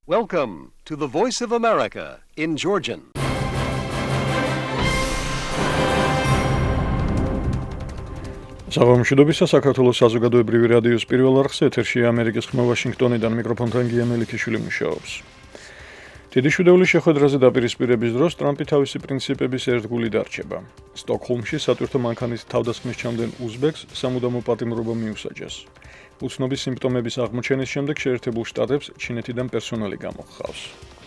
Welcome to the Voice of America in Georgian. Საღამოშიდობისა საქართველოს საზოგადოებრივი რადიოს პირველ არხზე ეთერშია ამერიკის ხმა ვაშინგტონიდან მიკროფონთან გია მელიქიშვილი მუშაობს. დიდი შვიდეულის შეხვედრაზე დაპირისპირების დროს ტრამპი თავისი პრინციპების ერთგული დარჩება. სტოკჰოლმში სატვირთო მანქანის თავდასხმის ჩამდენ უზბეკს სამუდამო პატიმრობა მიუსაჯეს. უცნობის სიმპტომების აღმოჩენის შემდეგ შეერთებულ შტატებს ჩინეთიდან პერსონალი გამოჰყავს.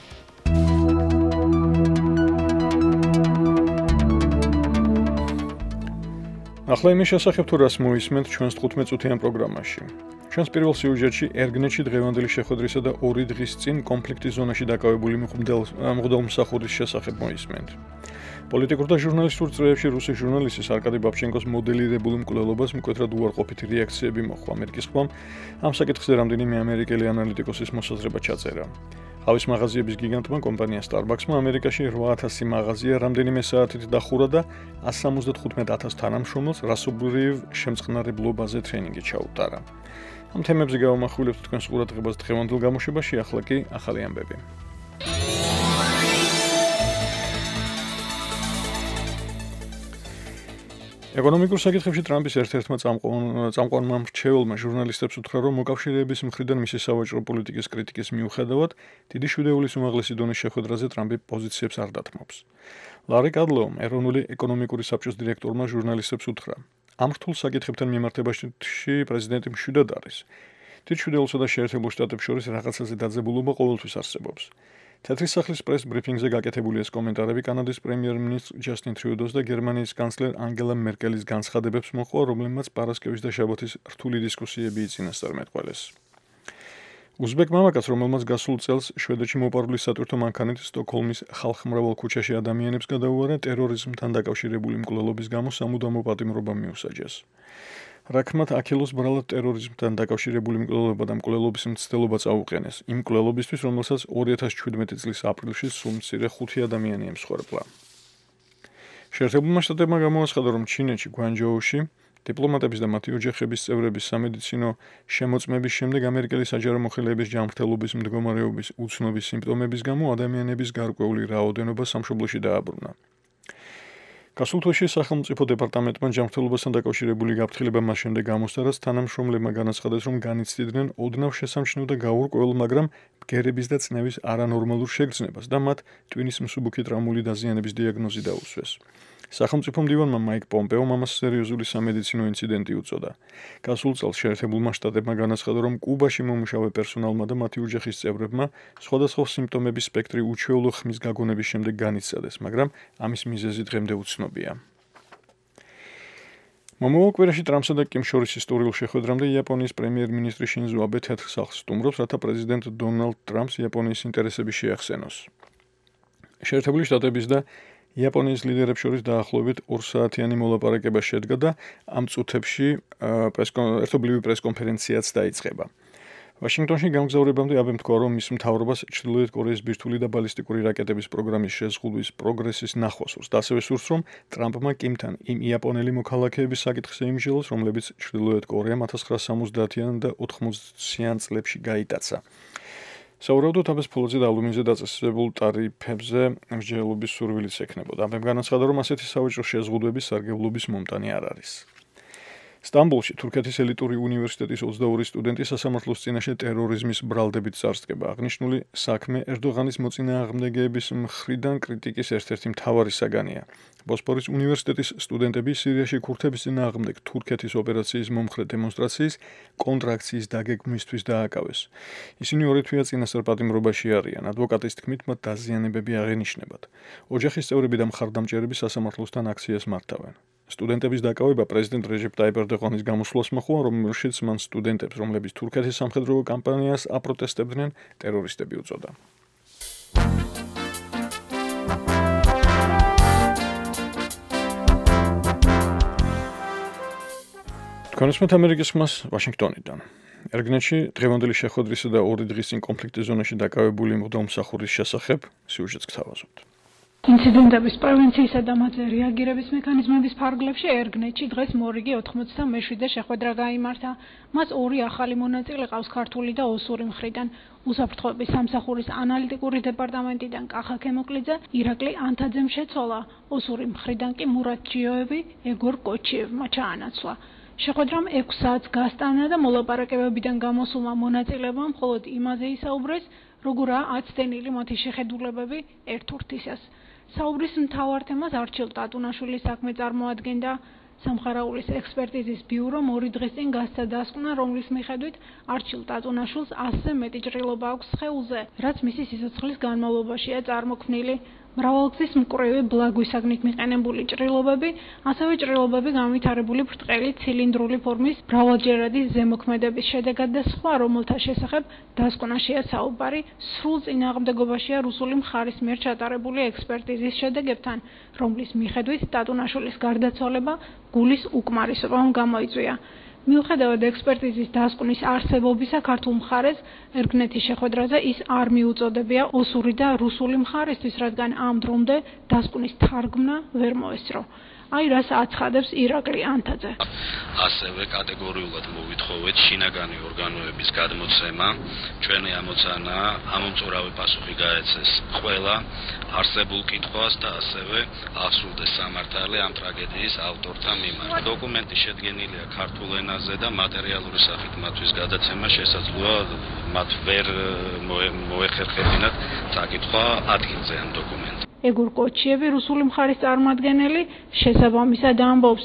ახლა იმის შესახებ თუ რას მოისმენთ ჩვენს 15 წუთიან პროგრამაში. ჩვენს პირველ სიუჟეტში ერგნეთში დღევანდელი შეხვედრისა და 2 დღის წინ კონფლიქტის ზონაში დაკავებული მღვდელმსახურის შესახებ მოისმენთ. პოლიტიკურ და ჟურნალისტურ წრეებში რუსი ჟურნალისტის არკადი ბაბჩენკოს მოდელირებული მკვლელობას მკვეთრად უარყოფითი რეაქციები მოჰყვა ამერიკის ხმამ. ამ საკითხზე რამდენიმე ამერიკელი ანალიტიკოსის მოსაზრება ჩაწერა. ყავის მაღაზიების გიგანტმა კომპანია Starbucks-მა ამერიკაში 8000 მაღაზია რამდენიმე საათით დახურა და 175,000 თანამშრომელს რასობრივ შემწყნარებლობაზე ტრეინინგი ჩაუტარა. ამ თემებზე გავამახვილებთ თქვენს ყურადღებას დღევანდელ გამოშვებაში, ახლა კი ახალი ამბები. ეკონომიკურ საკითხებში ტრამპის ერთ-ერთმა წამყვანმა მრჩეველმა ჟურნალისტებს უთხრა, რომ მოკავშირეების მხრიდან მისი სავაჭრო პოლიტიკის კრიტიკის მიუხედავად, დიდი შვიდეულის უმაღლესი დონის შეხვედრაზე ტრამპი პოზიციებს არ დათმობს. ლარი კადლოუმ, ეროვნული ეკონომიკური საბჭოს დირექტორმა ჟურნალისტებს უთხრა, ამ რთულ საკითხებთან მიმართებაში პრეზიდენტი მშვიდად არის. დიდ შვიდეულსა და შეერთებულ შტატებს შორის რაღაცაზე დაძაბულობა ყოველთვის არსებობს. თეთრი სახლის პრეს ბრიფინგზე გაკეთებული ეს კომენტარები კანადის პრემიერ-მინისტრ ჯასტინ ტრიუდოს და გერმანიის კანცლერ ანგელა მერკელის განცხადებებს მოჰყვა, რომლებმაც პარასკევის და შაბათის რთული დისკუსიები იწინასწარ მეტყველეს. უზბეკ მამაკაც, რომელმაც გასულ წელს შვედეთში მოპარული სატვირთო მანქანით სტოკჰოლმის ხალხმრავალ ქუჩაში ადამიანებს გადაუვარა, ტერორიზმთან დაკავშირებული მკვლელობის გამო სამუდამო პატიმრობა მიუსაჯეს. რაქმათ აქილოს ბრალად ტერორიზმთან დაკავშირებული მკვლელობა და მკვლელობის მცდელობა წაუყენეს, იმ მკვლელობისთვის, რომელსაც 2017 წლის აპრილში სულ მცირე 5 ადამიანი ემსხვერპლა. შეერთებულმა შტატებმა გამოაცხადა, რომ ჩინეთში გვანჯოუში დიპლომატების და მათი ოჯახების წევრების სამედიცინო შემოწმების შემდეგ ამერიკელი საჯარო მოხელეების ჯანმრთელობის მდგომარეობის უცნობის სიმპტომების გამო ადამიანების გარკვეული რაოდენობა სამშობლოში დააბრუნა. გასულ თვეში სახელმწიფო დეპარტამენტმა ჯანმრთელობასთან დაკავშირებული გაფრთხილება მას შემდეგ გამოსცა, რაც თანამშრომლებმა განაცხადეს, რომ განიცდიდნენ ოდნავ შესამჩნევ და გაურკვეველ, მაგრამ ბგერების და წნევის არანორმალურ შეგრძნებას და მათ ტვინის მსუბუქი ტრამული დაზიანების დიაგნოზი დაუსვეს. სახელმწიფო მდივანმა მაიკ პომპეომ ამას სერიოზული სამედიცინო ინციდენტი უწოდა. გასულ წელს შეერთებულმა შტატებმა განაცხადა, რომ კუბაში მომუშავე პერსონალმა და მათი ოჯახის წევრებმა სხვადასხვა სიმპტომების სპექტრი უჩვეულო ხმის გაგონების შემდეგ განიცადეს, მაგრამ ამის მიზეზი დღემდე უცნობია. მომავალ კვირაში ტრამპსა და კიმ შორის ისტორიულ შეხვედრამდე იაპონიის პრემიერ-მინისტრი შინზო აბე თეთრ სახლს სტუმრობს, რათა პრეზიდენტ დონალდ ტრამპს იაპონიის ინტერესები შეახსენოს. შეერთებული შტატების და იაპონიის ლიდერებს შორის დაახლოებით 2 საათიანი მოლაპარაკება შედგა და ამ წუთებში ერთობლივი პრესკონფერენციაც დაიწყება. ვაშინგტონში გამგზავრებამდე აბემ თქვა, რომ მის მთავრობას ჩრდილოეთ კორეის ბირთვული და ბალისტიკური რაკეტების პროგრამის შეზღუდვის პროგრესის ნახვა სურს და ასევე სურს, რომ ტრამპმა კიმთან იმ იაპონელი მოქალაქეების საკითხზე იმსჯელოს, რომლებიც ჩრდილოეთ კორეამ 1970-იან და 80-იან წლებში გაიტაცა. საუბრობთ აბეს ფულოზე და ალუმინზე დაწესებულ ტარიფებზე მსჯელობის სურვილიც ექნებოდა. აბემ განაცხადა, რომ ასეთი სავაჭრო შეზღუდვები სარგებლობის მომტანი არ არის. სტამბოლში თურქეთის ელიტური უნივერსიტეტის 22 სტუდენტი სასამართლოს წინაშე ტერორიზმის ბრალდებით წარსდგება. აღნიშნული საქმე ერდოღანის მოწინააღმდეგეების მხრიდან კრიტიკის ერთ-ერთი მთავარი საგანია. ბოსფორის უნივერსიტეტის სტუდენტები სირიაში ქურთების წინააღმდეგ თურქეთის ოპერაციის მომხრე დემონსტრაციის კონტრაქციის დაგეგმვისთვის დააკავეს. ისინი 2 თვეა წინასწარ პატიმრობაში არიან. ადვოკატის თქმით, მათ დაზიანებები აღენიშნებათ. ოჯახის წევრები და მხარდამჭერები სასამართლოსთან აქციას მართავენ. სტუდენტების დაკავება პრეზიდენტ რეჯეპ ტაიპ ერდოღანის გამოსვლას მოჰყვა, რომელშიც მან სტუდენტებს, რომლებიც თურქეთის სამხედრო კამპანიას აპროტესტებდნენ, ტერორისტები უწოდა. თქვენისმეთ ამერიკის ხმას ვაშინგტონიდან. ერგნეთში დღევანდელი შეხვედრისა და 2 დღის წინ კონფლიქტის ზონაში დაკავებული მღვდელმსახურის შესახებ სიუჟეტს გთავაზობთ. ინციდენტების პრევენციისა და მათზე რეაგირების მექანიზმების ფარგლებში ერგნეთში დღეს მორიგი 97 შეხვედრა გაიმართა. მას ორი ახალი მონაწილე ყავს ქართული და ოსური მხრიდან. უსაფრთხოების სამსახურის ანალიტიკური დეპარტამენტიდან კახა ქემოკლიძე, ირაკლი ანთაძემ შეცვალა, ოსური მხრიდან კი მურატ ჯიოევი, ეგორ კოჩიევმა ჩაანაცვლა. შეხვედრამ 6 საათს გასტანა და მოლაპარაკებებიდან გამოსულმა მონაწილებმა მხოლოდ იმაზე ისაუბრეს, როგორაა აცდენილი მათი შეხედულებები ერთ-ურთისას. საუბრის მთავარ თემას არჩილ ტატუნაშვილის საქმე წარმოადგენდა. სამხარაულის ექსპერტიზის ბიურომ 2 დღის წინ გასცა დასკვნა, რომლის მიხედვით არჩილ ტატუნაშვილს 100-ზე მეტი ჭრილობა აქვს სხეულზე, რაც მისი სიცოცხლის განმავლობაშია წარმოქმნილი. მრავალგზის მკვრივი ბლაგვისაგნით მიყენებული ჭრილობები, ასევე ჭრილობები განვითარებული ბრტყელი ცილინდრული ფორმის მრავალჯერადი ზემოქმედების შედეგად და სხვა, რომელთა შესახებ დასკვნაშია საუბარი, სრულ წინააღმდეგობაშია რუსული მხარის მიერ ჩატარებული ექსპერტიზის შედეგებთან, რომლის მიხედვით ტატუნაშვილის გარდაცვალება გულის უკმარისობამ გამოიწვია. მიუხედავად ექსპერტიზის დასკვნის არსებობისა, ქართულ მხარეს ერგნეთის შეხვედრაზე ის არ მიუწოდებია ოსური და რუსული მხარისთვის, რადგან ამ დრომდე დასკვნის თარგმნა ვერ მოესწრო. აი რას აცხადებს ირაკლი ანთაძე. ასევე კატეგორიულად მოვითხოვეთ შინაგანი ორგანოების გადმოცემა, ჩვენი ამოცანაა ამომწურავი პასუხი გაეცეს ყველა არსებულ კითხვას და ასევე აღსრულდეს სამართალი ამ ტრაგედიის ავტორთა მიმართ. დოკუმენტი შედგენილია ქართულ ენაზე და მატერიალური სახით მათთვის გადაცემა შესაძლოა მათ ვერ მოეხერხებინათ საკითხვა ადგილზე ამ დოკუმენტს. ეგორ კოჩიევი რუსული მხარის წარმომადგენელი შესაბამისად ამბობს.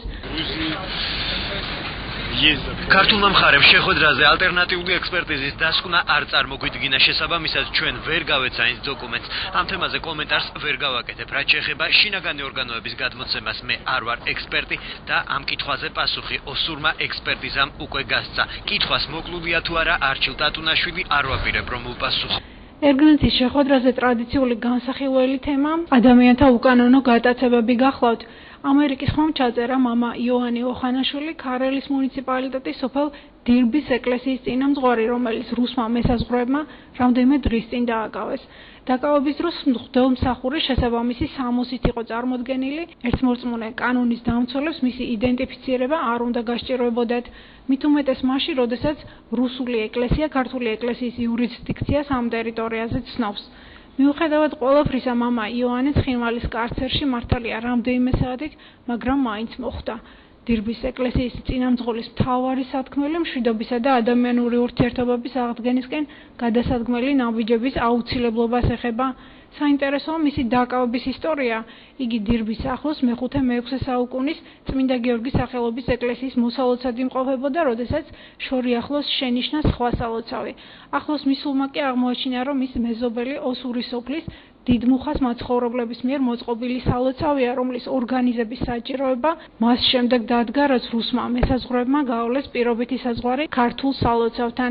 ქართულმა მხარემ შეხვედრაზე ალტერნატიული ექსპერტიზის დასკვნა არ წარმოგვიდგინა, შესაბამისად ჩვენ ვერ გავეცა ის დოკუმენტს. ამ თემაზე კომენტარს ვერ გავაკეთებ. რაც შეეხება შინაგანი ორგანოების გადმოცემას, მე არ ვარ ექსპერტი და ამ კითხვაზე პასუხი ოსურმა ექსპერტიზამ უკვე გასცა. კითხვას მოკლულია თუ არა არჩილ ტატუნაშვილი არ ვაპირებ რომ უპასუხო. ერგნეთის შეხვედრაზე ტრადიციული განსახილველი თემა ადამიანთა უკანონო გატაცებები გახლავთ. ამერიკის ხმამ ჩაწერა მამა იოანე ოხანაშვილი ქარელის მუნიციპალიტეტის სოფელ დირბის ეკლესიის წინამძღვარი, რომელიც რუსმა მესაზღვრეებმა რამდენიმე დღის წინ დააკავეს. დაკავების დროს მღვდელმსახურის შესაბამისი სამოსით იყო წარმოდგენილი, ერთმორწმუნე კანონის დამცველებს მისი იდენტიფიცირება არ უნდა გასჭიროებოდათ. მით უმეტეს მაშინ, როდესაც რუსული ეკლესია ქართული ეკლესიის იურისდიქციას ამ ტერიტორიაზე ცნობს. მიუხედავად ყველაფრისა, მამა იოანე ცხინვალის კარცერში მართალია რამდენიმე საათით, მაგრამ მაინც მოხვდა. დირბის ეკლესიის წინამძღოლის მთავარი სათქმელი მშვიდობისა და ადამიანური ურთიერთობების აღდგენისკენ გადასადგმელი ნაბიჯების აუცილებლობას ეხება. საინტერესოა მისი დაკავების ისტორია. იგი დირბის ახლოს მე-5-6 საუკუნის წმინდა გიორგის სახელობის ეკლესიის მოსალოცად იმყოფებოდა, როდესაც შორი ახლოს შენიშნა სხვა სალოცავი. ახლოს მისულმა კი აღმოაჩინა, რომ ის მეზობელი ოსური სოფლის დიდმუხას მაცხოვრებლების მიერ მოწყობილი სალოცავია, რომლის ორგანიზების საჭიროება მას შემდეგ დადგა, რაც რუსმა მესაზღვრეებმა გაავლეს პირობითი საზღვარი ქართულ სალოცავთან.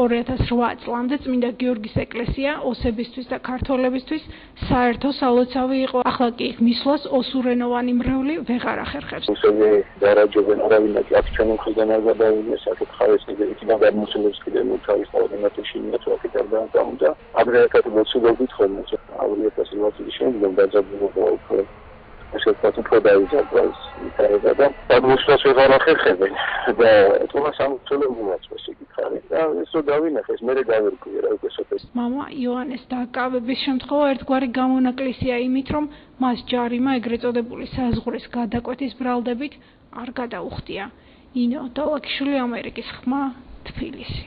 2008 წლამდე წმინდა გიორგის ეკლესია ოსებისთვის და ქართველებისთვის საერთო სალოცავი იყო. ახლა კი მისვლას ოსურენოვანი მრევლი ვეღარ ახერხებს. ოსები დარაჯობენ არავინაკი აქ ჩვენ მხრიდან არ გადავიდნენ საკითხავეს იქიდან გადმოსულებს კიდევ თავის ორგანიზაციაში ინფრასტრუქტურა და აგრეთვე მოცულობით ხოლმე აულიეთ ასილვაციის შემდგომ დაძაბულობა უფრო ასე ვთქვათ პროდაიზებას ითარება და გადმოსვლას ვეღარ ახერხებენ და თუმცა სამწუხაროდ საკითხარი და ესო დავინახეს მე გავერკვია რა უკვე სოფეს. მამა იოანეს დაკავების შემთხვევა ერთგვარი გამონაკლისია იმით, რომ მას ჯარიმა ეგრეთ წოდებული საზღვრის გადაკვეთის ბრალდებით არ გადაუხდია. ინო დოლაკიშვილი, ამერიკის ხმა, თბილისი.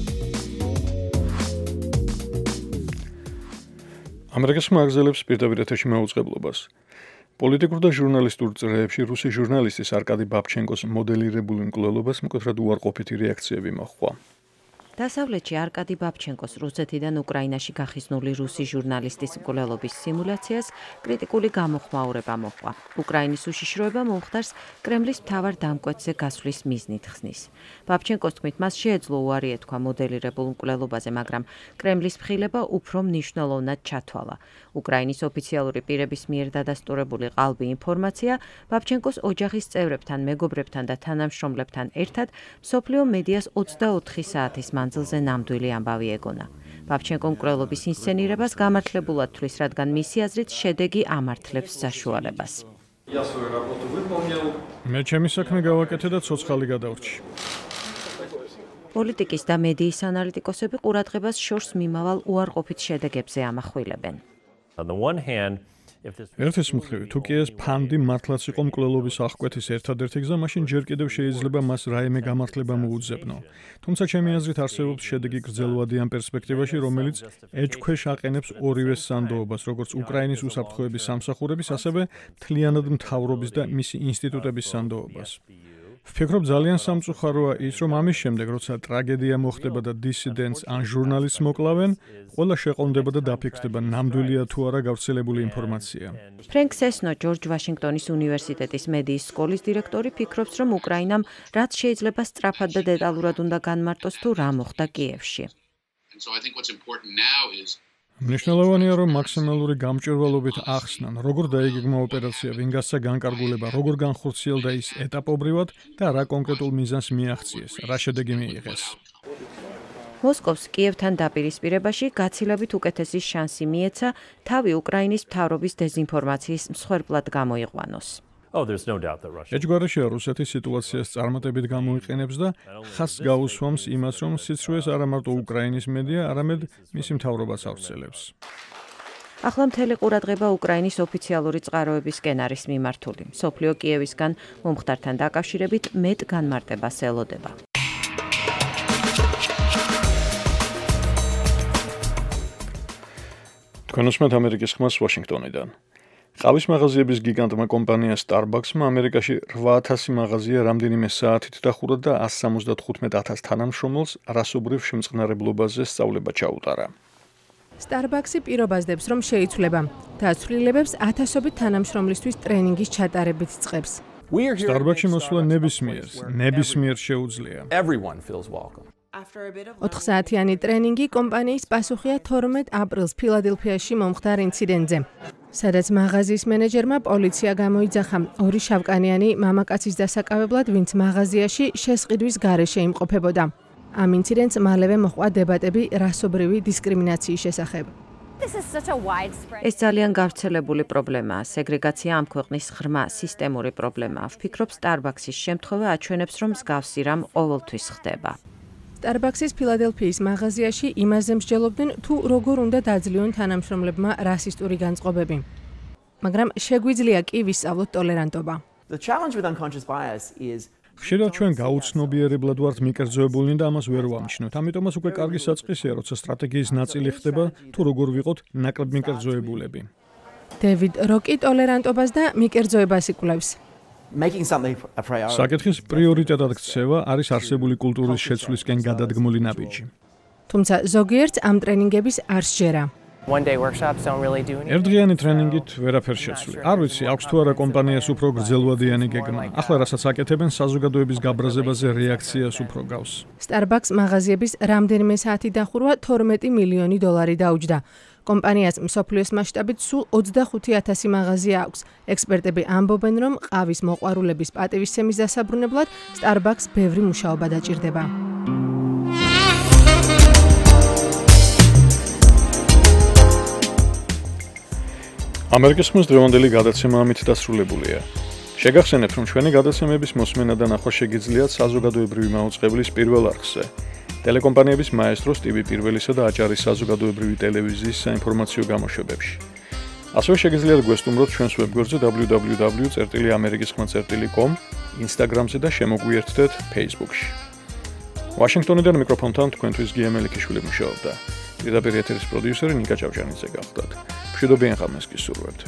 ამერიკასმა აგზელებს პირდაპირ ეთერში მაუწყებლობას. პოლიტიკურ და ჟურნალისტურ წრეებში რუსი ჟურნალისტის არკადი ბაბჩენკოს მოდელირებული მკვლელობას მკვეთრად უარყოფითი რეაქციები მოჰყვა. დასავლეთში არკადი ბაბჩენკოს რუსეთიდან უკრაინაში გახიზნული რუსი ჟურნალისტის მკვლელობის სიმულაციას კრიტიკული გამოხმაურება მოჰყვა. უკრაინის უშიშროება მომხდარს კრემლის მთავარ დამკვეთზე გასვლის მიზნით ხსნის. ბაბჩენკოს თქმით, მას შეეძლო უარი ეთქვა მოდელირებულ მკვლელობაზე, მაგრამ კრემლის მხილება უფრო მნიშვნელოვნად ჩათვალა. უკრაინის ოფიციალური პირების მიერ დადასტურებული ყალბი ინფორმაცია ბაბჩენკოს ოჯახის წევრებთან, მეგობრებთან და თანამშრომლებთან ერთად მსოფლიო მედიას 24 საათის მანძილზე ნამდვილი ამბავი ეგონა. ბაბჩენკომ მკვლელობის ინსცენირებას გამართლებულად თვლის, რადგან მისი აზრით შედეგი ამართლებს საშუალებას. მე ჩემი საქმე გავაკეთე და ცოცხალი გადავრჩი. პოლიტიკის და მედიის ანალიტიკოსები ყურადღებას შორს მიმავალ უარყოფით შედეგებზე ამახვილებენ. ერთის მხრივ, თუ კი ეს ფანდი მართლაც იყო მკვლელობის აღკვეთის ერთადერთი გზა, მაშინ ჯერ კიდევ შეიძლება მას რაიმე გამართლება მოუძებნო. თუმცა ჩემი აზრით არსებობს შედეგი გრძელვადი ამ პერსპექტივაში, რომელიც ეჭქვეშ აყენებს ორივე სანდოობას, როგორც უკრაინის უსაფრთხოების სამსახურების, ასევე მთლიანად მთავრობის და მისი ინსტიტუტების სანდოობას. ვფიქრობ ძალიან სამწუხაროა ის, რომ ამის შემდეგ, როცა ტრაგედია მოხდება და დისიდენტს ან ჟურნალისტს მოკლავენ, ყველა შეყოლდება და დაფიქრდება, ნამდვილია თუ არა გავრცელებული ინფორმაცია. ფრენკ სესნო, ჯორჯ ვაშინგტონის უნივერსიტეტის მედიის სკოლის დირექტორი, ფიქრობს, რომ უკრაინამ რაც შეიძლება სწრაფად და დეტალურად უნდა განმარტოს თუ რა მოხდა კიევში. მნიშვნელოვანია, რომ მაქსიმალური გამჭვირვალობით ახსნან, როგორ დაიგეგმა ოპერაცია, ვინ გასცა განკარგულება, როგორ განხორციელდა ის ეტაპობრივად და რა კონკრეტულ მიზანს მიაღწიეს, რა შედეგი მიიღეს. მოსკოვს კიევთან დაპირისპირებაში გაცილებით უკეთესი შანსი მიეცა თავი უკრაინის მთავრობის დეზინფორმაციის მსხვერპლად გამოიყვანოს. ეჭგვარიშია რუსეთი სიტუაციას წარმატებით გამოიყენებს და ხაზს გაუსვამს იმას, რომ სიცრუეს არა მარტო უკრაინის მედია, არამედ მისი მთავრობაც ავრცელებს. ახლა მთელი ყურადღება უკრაინის ოფიციალური წყაროებისკენ არის მიმართული. მსოფლიო კიევისგან მომხდართან დაკავშირებით მეტ განმარტებას ელოდება. თქვენ უსმენთ ამერიკის ხმას ვაშინგტონიდან. ყავის მაღაზიების გიგანტმა კომპანია Starbucks-მა ამერიკაში 8000 მაღაზია რამდენიმე საათით დახურა და 175,000 თანამშრომელს რასობრივ შემწყნარებლობაზე სწავლება ჩაუტარა. Starbucks-ი პირობაზდებს, რომ შეიცვლება და ცვლილებებს ათასობით თანამშრომლისთვის ტრენინგის ჩატარებით წყებს. Starbucks-ში მოსვლა ნებისმიერს შეუძლია. 4 საათიანი ტრენინგი კომპანიის პასუხია 12 აპრილს ფილადელფიაში მომხდარ ინციდენტზე, სადაც მაღაზიის მენეჯერმა პოლიცია გამოიძახა ორი შავკანიანი მამაკაცის დასაკავებლად, ვინც მაღაზიაში შესყიდვის გარეშე იმყოფებოდა. ამ ინციდენტს მალევე მოჰყვა დებატები რასობრივი დისკრიმინაციის შესახებ. ეს ძალიან გავრცელებული პრობლემაა. სეგრეგაცია ამ ქვეყნის ღრმა სისტემური პრობლემაა. ვფიქრობ, Starbucks-ის შემთხვევა აჩვენებს, რომ მსგავსი რამ ყოველთვის ხდება. Starbucks-ის ფილადელფიის მაღაზიაში იმაზე მსჯელობდნენ, თუ როგორ უნდა დაძლიონ თანამშრომლებმა რასისტური განწყობები. მაგრამ შეგვიძლია კი ვისწავლოთ ტოლერანტობა. ხშირად ჩვენ გაუცნობიერებლად ვართ მიკერძოებულნი და ამას ვერ ვამჩნევთ. ამიტომაც უკვე კარგი საწყისია, როცა სტრატეგიის ნაწილი ხდება, თუ როგორ ვიყოთ ნაკლებ მიკერძოებულები. დევიდ როკი ტოლერანტობას და მიკერძოებას იკვლევს. საკითხის პრიორიტეტად ქცევა არის არსებული კულტურის შეცვლისკენ გადადგმული ნაბიჯი. თუმცა ზოგიერთს ამ ტრენინგების არ სჯერა. ერთდღიანი ტრენინგით ვერაფერს შეცვლი. არ ვიცი, აქვს თუ არა კომპანიას უფრო გრძელვადიანი გეგმა. ახლა რასაც აკეთებენ, საზოგადოების გაბრაზებაზე რეაქციას უფრო გავს. Starbucks მაღაზიების რამდენიმე საათი დახურვა 12 მილიონი დოლარი დაუჯდა. კომპანიას მსოფლიოს მასშტაბით სულ 25,000 მაღაზია აქვს. ექსპერტები ამბობენ, რომ ყავის მოყვარულების პატივისცემის დასაბრუნებლად Starbucks ბევრი მუშაობა დაჭირდება. ამერიკის ხმის დღევანდელი გადაცემა ამით დასრულებულია. შეგახსენებთ, რომ ჩვენი გადაცემების მოსმენა და ნახვა შეგიძლიათ საზოგადოებრივი მაუწყებლის პირველ არხზე. ტელეკომპანიების მაესტროს TV პირველისა და აჭარის საზოგადოებრივი ტელევიზიის საინფორმაციო გამოშვებებში. ასევე შეგიძლიათ გვესტუმროთ ჩვენს ვებგვერდზე www.amerikiskhma.com, Instagram-ზე და შემოგვიერთდეთ Facebook-ში. ვაშინგტონიდან მიკროფონთან თქვენთვის გია მელიქიშვილი მუშაობდა. პირდაპირ ეთერის პროდიუსერი ნიკა ჭავჭანიძე გახლდათ. მშვიდობიან ღამეს გისურვებთ.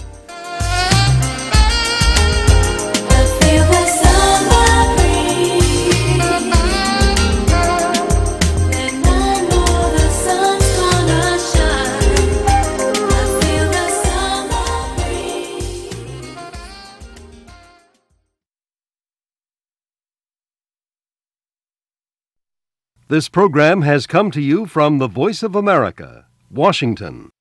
This program has come to you from the Voice of America, Washington.